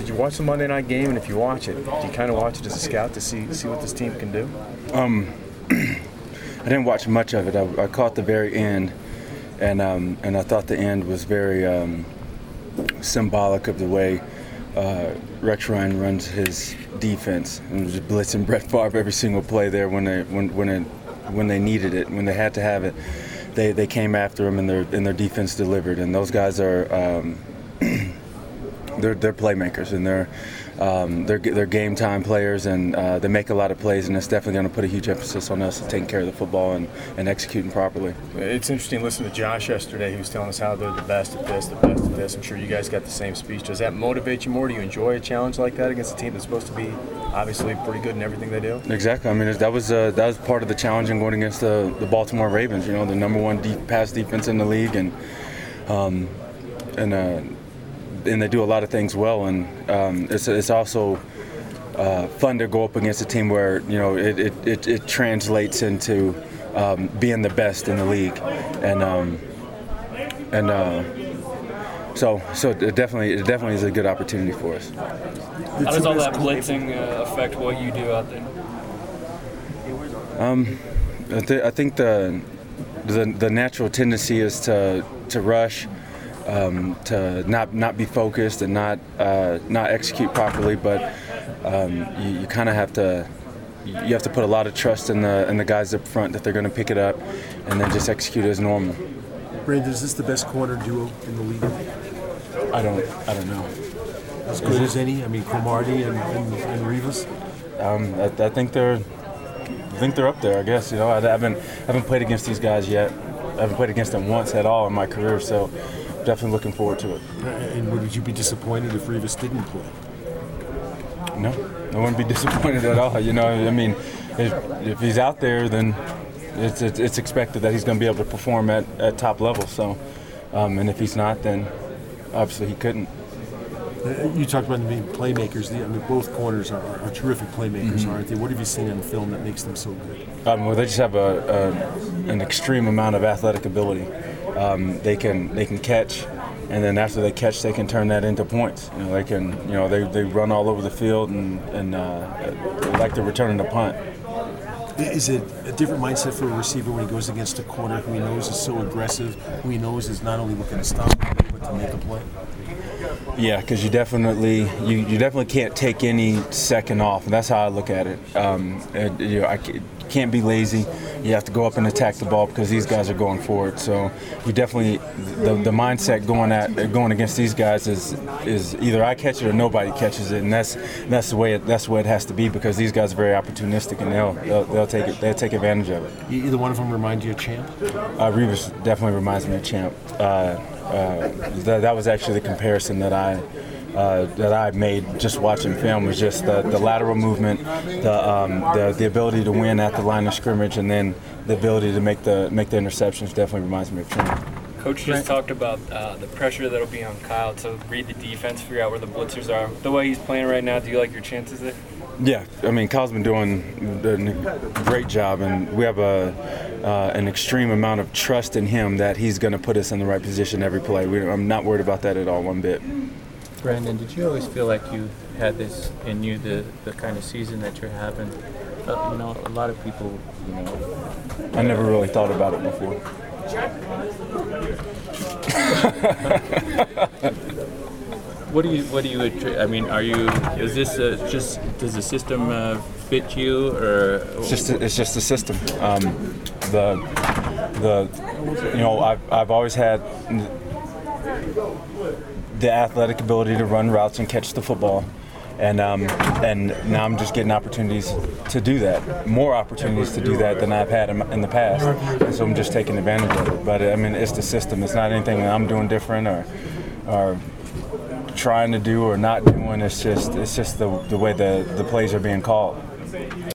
Did you watch the Monday night game? And if you watch it, do you kind of watch it as a scout to see what this team can do? I didn't watch much of it. I caught the very end, and I thought the end was very symbolic of the way Rex Ryan runs his defense, and just blitzing Brett Favre every single play there when they needed it, when they had to have it. They came after him, and their defense delivered. And those guys are they're playmakers, and they're game time players, and they make a lot of plays, and it's definitely going to put a huge emphasis on us taking care of the football and executing properly. It's interesting listening to Josh yesterday. He was telling us how they're the best at this, the best at this. I'm sure you guys got the same speech. Does that motivate you more? Do you enjoy a challenge like that against a team that's supposed to be obviously pretty good in everything they do? Exactly. I mean, that was part of the challenge in going against the Baltimore Ravens. You know, the number one pass defense in the league, and they do a lot of things well, and it's also fun to go up against a team where, you know, it translates into being the best in the league, so it definitely is a good opportunity for us. How does all that blitzing affect what you do out there? I think the natural tendency is to rush. To not be focused and not execute properly, but you kind of have to put a lot of trust in the guys up front that they're going to pick it up, and then just execute as normal. Brandon, is this the best corner duo in the league? I don't know. As good as any? I mean, Cromartie and Revis. I think they're up there. I guess, you know, I haven't played against these guys yet. I haven't played against them once at all in my career, so definitely looking forward to it. And would you be disappointed if Revis didn't play? No, I wouldn't be disappointed at all. You know, I mean, if he's out there, then it's expected that he's going to be able to perform at top level. So, and if he's not, then obviously he couldn't. You talked about them being playmakers. I mean, both corners are terrific playmakers, aren't they? What have you seen in film that makes them so good? Well, they just have an extreme amount of athletic ability. They can catch, and then after they catch, they can turn that into points. You know, they run all over the field and like they're returning a punt. Is it a different mindset for a receiver when he goes against a corner who he knows is so aggressive, who he knows is not only looking to stop but to make a play? Yeah, because you definitely can't take any second off, and that's how I look at it. You can't be lazy. You have to go up and attack the ball because these guys are going forward. So you definitely the mindset going against these guys is either I catch it or nobody catches it, and that's the way it has to be, because these guys are very opportunistic, and they'll take advantage of it. Either one of them remind you of Champ? Revis definitely reminds me of Champ. That was actually the comparison that I made just watching film, was just the lateral movement, the ability to win at the line of scrimmage, and then the ability to make the interceptions definitely reminds me of Champ. Coach just talked about the pressure that'll be on Kyle to read the defense, figure out where the blitzers are. The way he's playing right now, do you like your chances there? Yeah, I mean, Kyle's been doing a great job, and we have an extreme amount of trust in him that he's going to put us in the right position every play. I'm not worried about that at all, one bit. Brandon, did you always feel like you had this in you, the kind of season that you're having? You know, a lot of people, you know. I never really thought about it before. What do you? I mean, is this does the system fit you, or? It's just the system. You know, I've always had the athletic ability to run routes and catch the football, and now I'm just getting opportunities to do that, more opportunities to do that than I've had in the past, and so I'm just taking advantage of it. But I mean, it's the system. It's not anything that I'm doing different or trying to do or not doing. It's just the way the plays are being called.